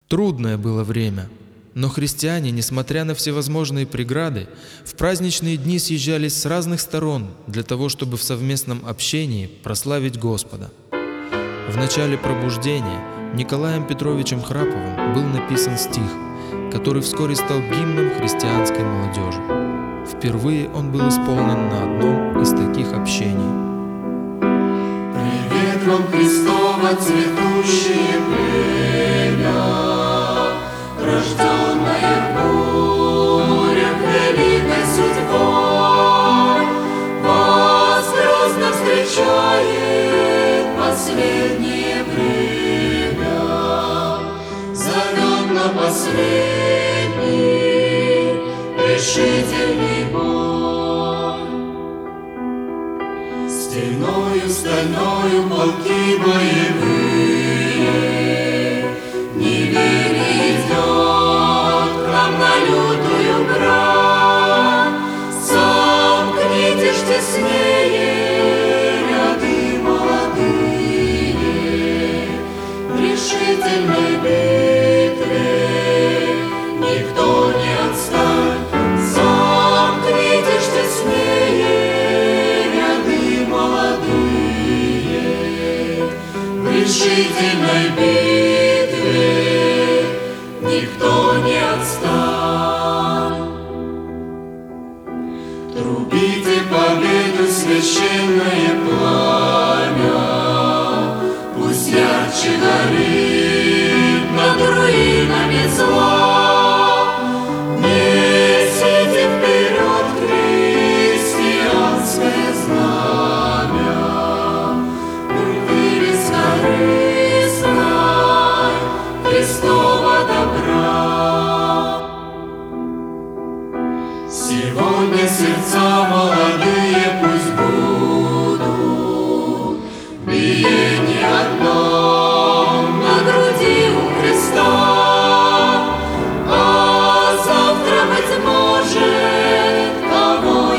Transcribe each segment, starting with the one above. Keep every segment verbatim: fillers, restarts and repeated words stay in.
Трудное было время, но христиане, несмотря на всевозможные преграды, в праздничные дни съезжались с разных сторон для того, чтобы в совместном общении прославить Господа. В начале пробуждения Николаем Петровичем Храповым был написан стих, который вскоре стал гимном христианской молодежи. Впервые он был исполнен на одном из таких общений. Привет вам, Христово цветущее племя, рожденное в бурях великой судьбой, вас грозно встречает последнее время, зовет на последний решительный бой. Стеною стальною полки боевые, неверие идет к нам на лютую брань. Сомкнитесь теснее ряды молодые, в решительной битве никто не отстань. Сомкнитесь теснее ряды молодые, в решительной битве никто не отстань. Трубите победу священное пламя, пусть ярче горит над руинами зла. Несите вперед христианское знамя, вывеска рысной Христова добра. Сегодня сердца молодые пусть будут в биении одном на груди у Христа, а завтра, быть может, кого и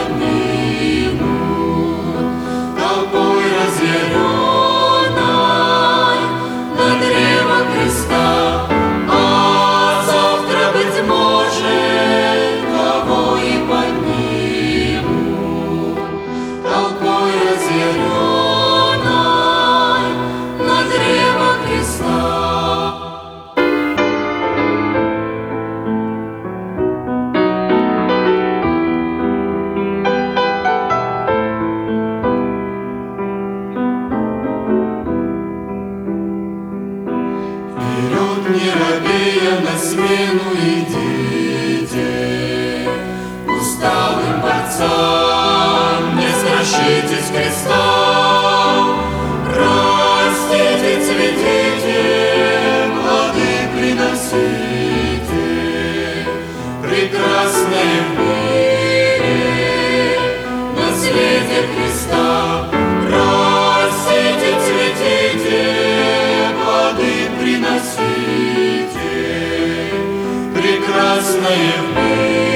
поднимут толпой разъяренной на древо креста. А завтра, быть может, кого и поднимут толпой разъяренной на древо креста. Вперед, не робея, на смену идите, усталым борцам не страшитесь креста. Растите, цветите, плоды приносите, прекрасное в мире наследие Христа. Растите, цветите, плоды приносите, прекрасное в мире